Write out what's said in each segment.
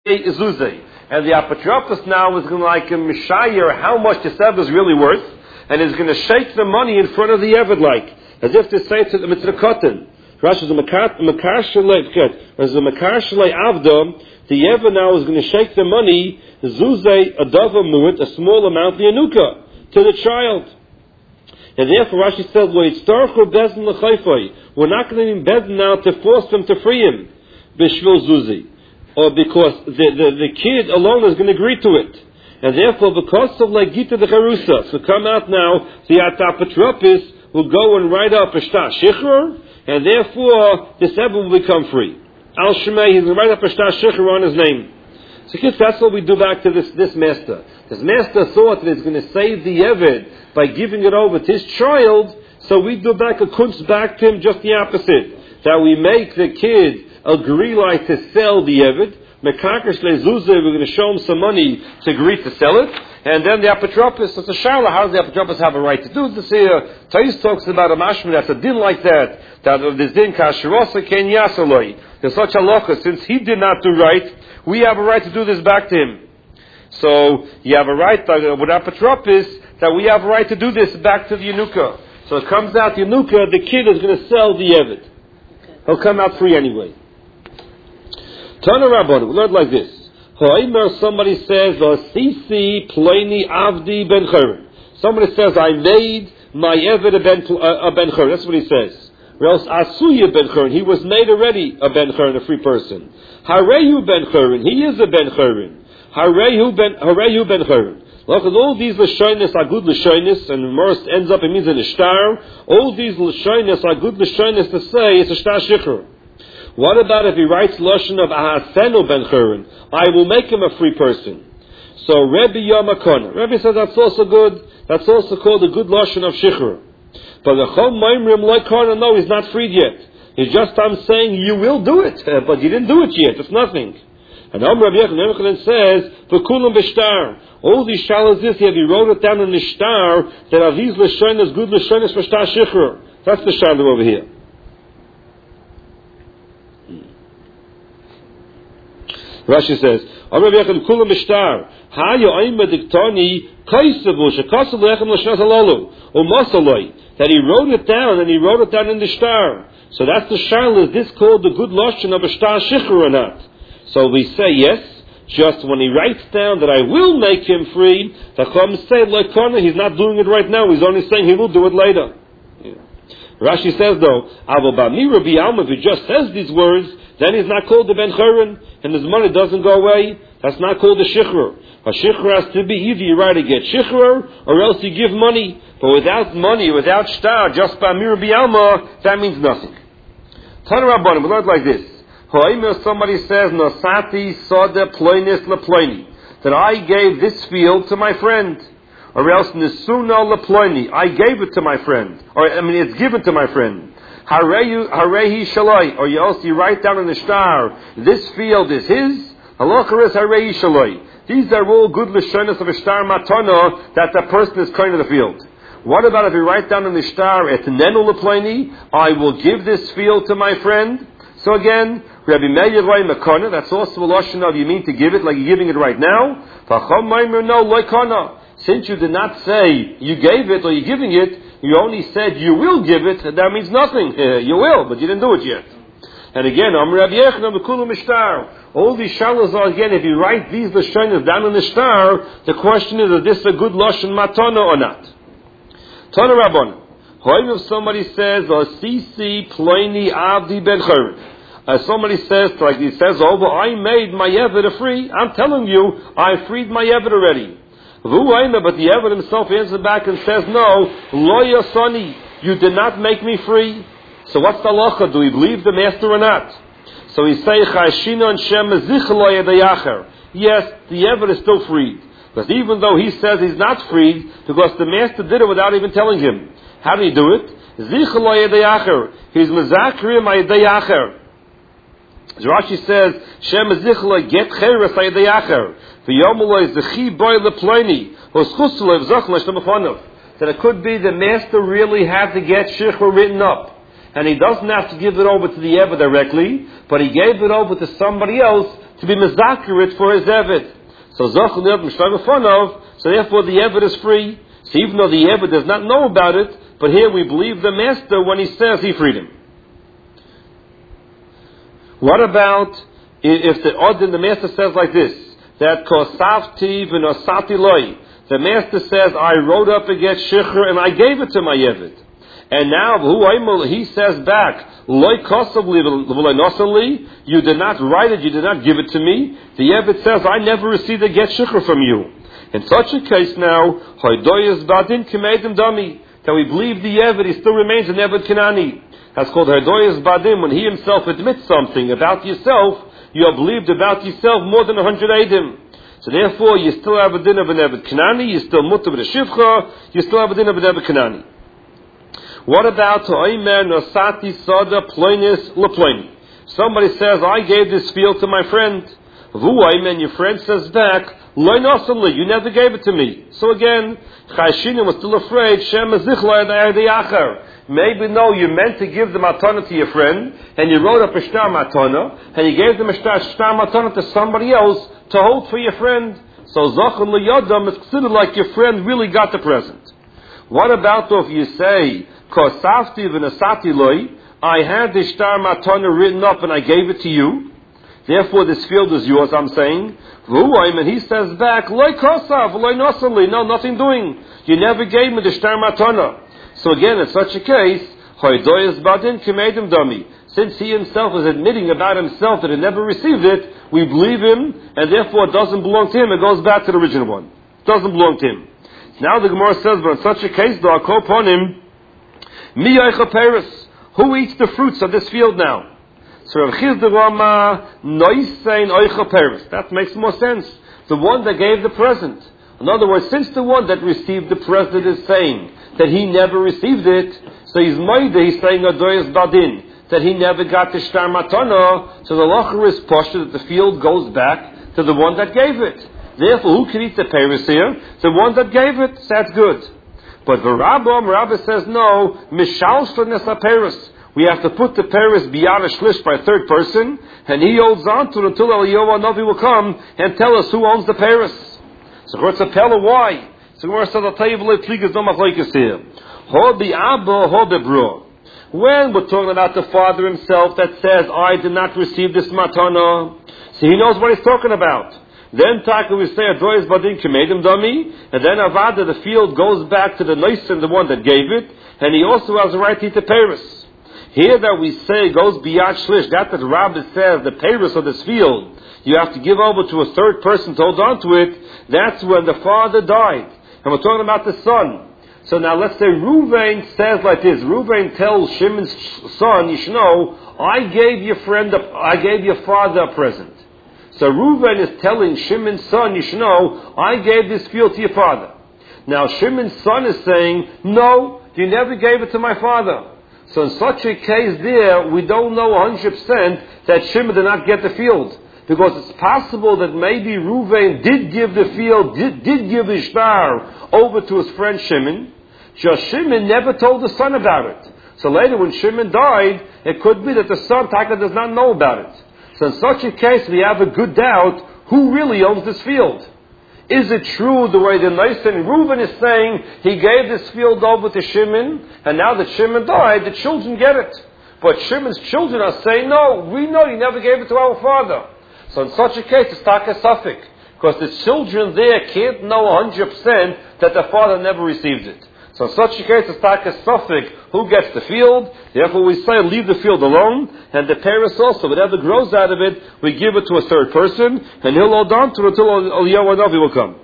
Zuzay. And the apotropos now is going to like mishayir how much the Sev is really worth, and is going to shake the money in front of the Eved like, as if to say to the Mitzrakotin. Rashi is a Makar Shalei Avdom, the Eved now is going to shake the money, Zuzay, a dava mu'it, a small amount, the Yanuka, to the child. And therefore Rashi says, we're not going to need Bezin now to force them to free him, Bishvil Zuzi. Or because the kid alone is going to agree to it. And therefore, because of like Gita the Charusa, so come out now, the Atapatropis will go and write up a Shtar Shichr, and therefore, this Ebed will become free. Al Shemay, he's going to write up a Shtar Shichr on his name. So that's what we do back to this master. This master thought that he's going to save the Eved by giving it over to his child, so we do back a kunst back to him just the opposite. That we make the kid agree like to sell the Eved. Mekakesh leZuzah, we're going to show him some money to agree to sell it. And then the apotropos, it's a shala, how does the apotropos have a right to do this here? Tais talks about a mashman that's a din like that this din kasherosa ken yasaloi. There's such a locha, since he did not do right, we have a right to do this back to him. So you have a right with apotropos that we have a right to do this back to the Yanuka. So it comes out Yanuka, the kid is going to sell the Eved. He'll come out free anyway. Tana Rabbanu, we learned like this. Somebody says, Sisi Pleni Avdi Ben Cheren. Somebody says, I made my Eved a Ben Cheren. That's what he says. Or else Asuya Ben Cheren. He was made already a Ben Cheren, a free person. Hareyu Ben Cheren. He is a Ben Cheren. Hareyu Ben Cheren. Look at all these Lashonis are good Lashonis, and Morris ends up, it means an Ishtar. All these Lashonis are good Lashonis to say it's a Shtar Shichr. What about if he writes Lashon of Ahasenu Ben Cheren? I will make him a free person. So Rebbe Yamakona. Rebbe says that's also good. That's also called a good Lashon of Shichr. But the Chol Maimrim Loikona, no, he's not freed yet. He's just saying you will do it, but you didn't do it yet. It's nothing. And Rabbi Yochanan says, V'kulam b'shtar. All these shalas this here, he wrote it down in the shtar, that are these Lashonis, good Lashonis for Shtar Shichr. That's the shalah over here. Rashi says, that he wrote it down, and he wrote it down in the shtar. So that's the shaila, is this called the good lashon of a Shtar Shichr or not? So we say yes, just when he writes down that I will make him free, the Chum say, he's not doing it right now, he's only saying he will do it later. Yeah. Rashi says though, if he just says these words, then he's not called the Ben Cheren, and his money doesn't go away. That's not called the Shichr. A Shichr has to be either you write to get Shichr, or else you give money. But without money, without shtar, just by Mir Bialma, that means nothing. Tana Rabbanim, we learned like this. Somebody says, Nosati Soda Ploinis Leploini, that I gave this field to my friend. Or else Nisuna Leploini, I gave it to my friend. It's given to my friend. Harehi Shaloi, or you also write down in the shtar, this field is his. Halacha is Harehi Shaloi. These are all good Lashonos of a shtar matana, that the person is kind of the field. What about if you write down in the shtar, Etnenu Lepleni, I will give this field to my friend. So again, Rabbi Meir Roy Makona, that's also a Lashon of you mean to give it like you're giving it right now. V'chom Maimer no Loikona. Since you did not say you gave it or you're giving it, you only said you will give it, that means nothing. You will, but you didn't do it yet. And again, Rabbi Yochanan B'Kulu Mishtar. All these shalos are, again, if you write these Lashonos down in the shtar, the question is this a good Lashon Matana or not? Tana Rabbon. If somebody says, Sisi Pleni Avdi Ben Cheren. Somebody says, like he says over, I made my Eved a free. I'm telling you, I freed my Eved already. But the Eved himself answers back and says, no, Lo Yasani, you did not make me free. So what's the halacha? Do we believe the master or not? So he says, yes, the Eved is still freed. But even though he says he's not freed, because the master did it without even telling him. How did he do it? He's mezakrim ayedei acher. Rashi says, Shem zichla get cheres ayedei acher. V'yomulay zechi boy leploni. Hoschusule v'zochla shlemachanav. That it could be the master really had to get shichr written up. And he doesn't have to give it over to the Eved directly, but he gave it over to somebody else to be mezakirit for his Eved. So therefore the Eved is free. So even though the Eved does not know about it, but here we believe the master when he says he freed him. What about if the Odin, the master says like this, that kosavti v'nosati loy, the master says, I wrote up against Shikhr and I gave it to my Eved. And now he says back, loy kosavli v'loy you did not write it, you did not give it to me. The Eved says, I never received a get Shikhr from you. In such a case now, hoidoyas badin kimedim dami, that we believe the Eved, he still remains an Eved Kanani. That's called hoidoyas badin, when he himself admits something about yourself, you have believed about yourself more than 100 Eidim. So therefore, you still have a din of an Eved Kanani, you still mutter with a Shivcha, you still have a din of an Eved Kanani. What about Ha'omer Nosati Sada Ploinis Leploini? Somebody says, I gave this field to my friend. And your friend says back, Loi Nosali, you never gave it to me. So again, Chayshinim was still afraid, Shem Zichla Acher. Maybe no, you meant to give the matana to your friend, and you wrote up a shtar matana, and you gave them a shtar matana to somebody else to hold for your friend. So Zachon Liyadam is considered like your friend really got the present. What about though if you say, Kosafti v'nasati loy, I had the shtar matana written up and I gave it to you, therefore this field is yours, I'm saying. And he says back, loy kosav, loy nosali, no, nothing doing. You never gave me the shtar matana. So again, in such a case, since he himself is admitting about himself that he never received it, we believe him, and therefore it doesn't belong to him. It goes back to the original one. It doesn't belong to him. Now the Gemara says, but in such a case, who eats the fruits of this field now? So that makes more sense. The one that gave the present. In other words, since the one that received the present is saying that he never received it, so he's saying Adoyas Badin, that he never got the Shtar Matana, so the Lachar is posture that the field goes back to the one that gave it. Therefore, who can eat the Paris here? The one that gave it, so that's good. But the Rabbi says no, Mishal Shlones Paris. We have to put the Paris beyond a shlish by a third person, and he holds on to it until Eliyahu Navi will come and tell us who owns the Paris. So what's a Pella? Why? So Gemara says, I'll tell you, no machlokes here. When we're talking about the father himself that says, I did not receive this matana, so he knows what he's talking about. Then Taka we say, Adrois Badin Kemedim Dami, and then Avada, the field goes back to the Noisin, the one that gave it, and he also has the right to eat the Paris. Here that we say goes beyond Shlish, that the Rabbi says, the Paris of this field, you have to give over to a third person to hold on to it, that's when the father died. And we're talking about the son. So now let's say Reuven says like this. Reuven tells Shimon's son, Yishno, I gave your father a present. So Reuven is telling Shimon's son, Yishno, I gave this field to your father. Now Shimon's son is saying, no, you never gave it to my father. So in such a case there, we don't know 100% that Shimon did not get the field. Because it's possible that maybe Reuven did give the field, did give the shtar over to his friend Shimon. Just Shimon never told the son about it. So later when Shimon died, it could be that the son, Taka, does not know about it. So in such a case, we have a good doubt who really owns this field. Is it true the way the Nisan Reuven is saying he gave this field over to Shimon, and now that Shimon died, the children get it. But Shimon's children are saying, no, we know you never gave it to our father. So in such a case, it's Taka Safik, because the children there can't know 100% that the father never received it. So in such a case, it's Taka Safik, who gets the field. Therefore we say, leave the field alone, and the Paris also, whatever grows out of it, we give it to a third person, and he'll hold on to it until Eliyahu Navi will come.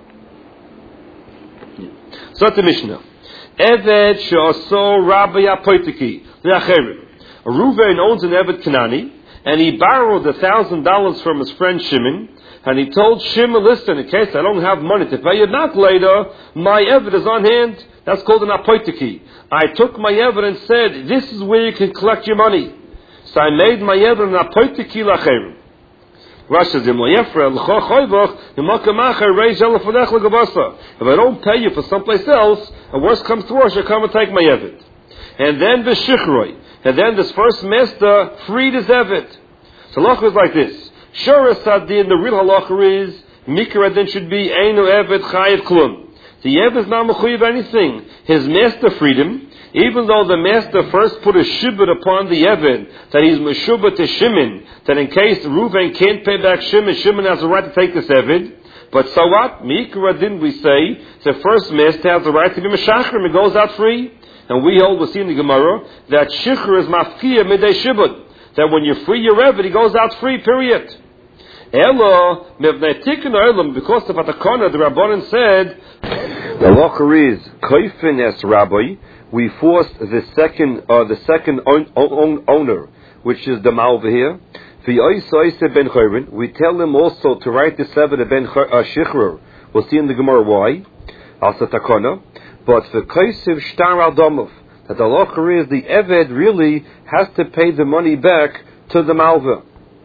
So that's the Mishnah. Eved she'aso Rabbi Apoitiki, Le'acherim. Reuven owns an Eved Kanani, and he borrowed $1,000 from his friend Shimon, and he told Shimon, listen, in case I don't have money to pay you back later, my Eved is on hand. That's called an apoitiki. I took my Eved and said, this is where you can collect your money. So I made my Eved an apoitiki lachem. Rashi says, if I don't pay you for someplace else, and worse comes to worse, you'll come and take my Eved. And then the shichroi. And then this first master freed his Eved. So Lach was like this. Shuras Hadin, the real halacha is, Mikra Adin should be, Einu Eved Chayiv Klum. The Eved is not mechuyev anything. His master freed him, even though the master first put a shibud upon the Eved, that he's meshubah to Shimon, that in case Reuven can't pay back Shimon, Shimon has the right to take this Eved. But so what? Mikra Adin, we say, the first master has the right to be Meshachrim, he goes out free. And we hold, we'll see in the Gemara, that Shikhr is mafkiya midei shibud, that when you free your Eved, he goes out free, period. Elo, mevnei tikkun olam, because of Atakona, the Rabbanan said, the halacha is, koifin es rabbi, we forced the second owner, which is the malva here, ben chayrin, we tell him also to write this Eved ben Shikhr. We'll see in the Gemara why, also Takona. But for Kaisiv Shtar al Domov, that the halacha is the Eved really has to pay the money back to the Malva.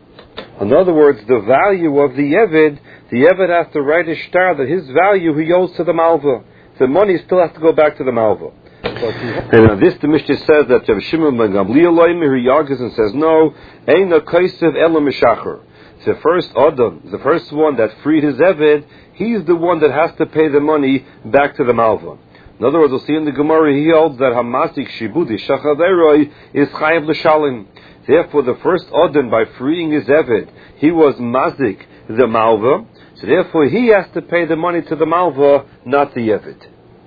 In other words, the value of the Eved has to write a shtar that his value he owes to the Malva. The money still has to go back to the Malva. And this the Mishnah says that Rav Shimon ben Gamliel he argues and says, no, Eina Kaisiv Ela Mishacher. The first Adam, the first one that freed his Eved, he's the one that has to pay the money back to the Malva. In other words, we'll see in the Gemara, he holds that Hamasik Shibudi Shachaveroi is Chayav L'Shalim. Therefore, the first Odin, by freeing his Eved, he was Mazik, the Malva. So therefore, he has to pay the money to the Malva, not the Eved.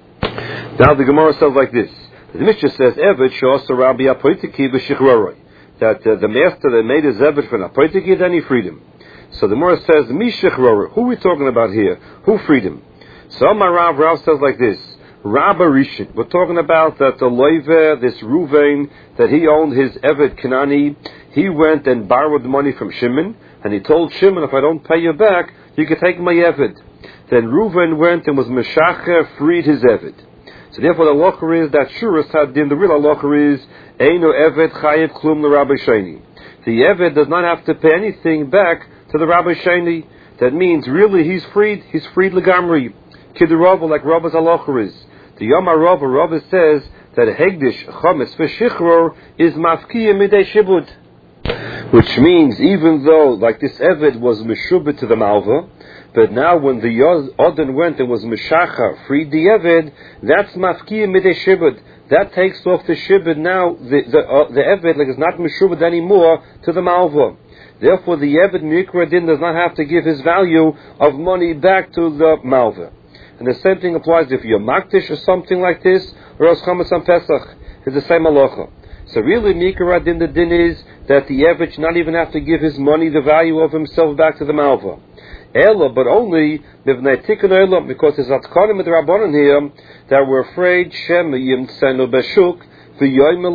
Now the Gemara says like this. The Mishnah says, Eved Sha'asa Rabbi Apoitiki V'Shichroroi. That the master that made his Eved for an Apoitiki, then he freed him. So the Gemara says, Mi Shichroroi. Who are we talking about here? Who freed him? So Rav says like this. Rabba Rishon. We're talking about that the Loive, this Reuven, that he owned his Eved Kanani, he went and borrowed money from Shimon, and he told Shimon, if I don't pay you back, you can take my Eved. Then Reuven went and was Meshacher, freed his Eved. So therefore the halacha is that Shuras Hadin, the real halacha is, Eino Eved Chayev Klum LeRabbi Sheni. The Eved does not have to pay anything back to the Rabbi Sheni. That means really he's freed Legamri. Kidrava, like Rabba's halacha is. The Yomar Rabba says that Hegdish Chametz V'Shichror is Mafkiya Midei Shibud, which means even though, like this Eved was Meshubit to the Malva, but now when the Odin went and was Meshacha, freed the Eved, that's Mafkiya Midei Shibud. That takes off the Shibud now, the Eved like is not Meshubit anymore to the Malva. Therefore the Eved Mikra Din does not have to give his value of money back to the Malva. And the same thing applies if you're Makdish or something like this, or else Chametz on Pesach. It's the same halacha. So really, Mikra Din, the din is that the Eved should not even have to give his money, the value of himself, back to the Malva. Ela, but only Bivnei Tikkun Olam, because there's Atkanim with the Rabbanon here that we're afraid Shem Yimtzenu Beshuk v'yoyim